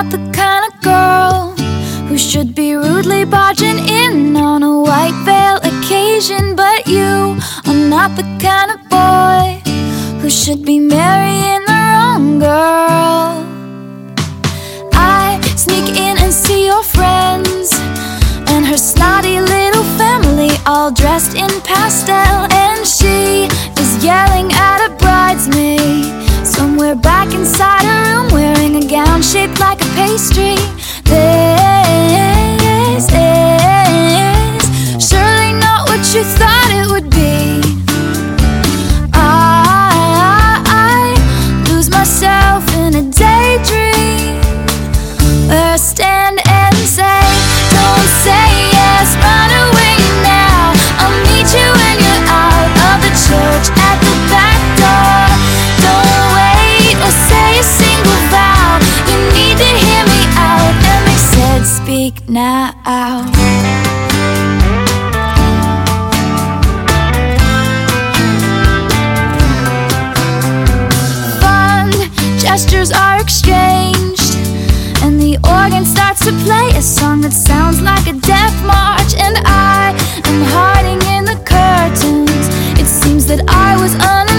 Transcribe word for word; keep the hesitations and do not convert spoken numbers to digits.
not the kind of girl who should be rudely barging in on a white veil occasion. But you are not the kind of boy who should be marrying the wrong girl. I sneak in and see your friends and her snotty little family, all dressed in pastel, and she is yelling at a bridesmaid somewhere back inside her room, wearing a gown shaped like a pastry. This is surely not what you thought it would be. I, I lose myself in a daydream where I stand and say, don't say yes, run away now. I'll meet you when you're out of the church at the back door. Don't wait or say a single vow. You need to hear me out. And they said, speak now. Fond gestures are exchanged, and the organ starts to play a song that sounds like a death march. And I am hiding in the curtains. It seems that I was unaware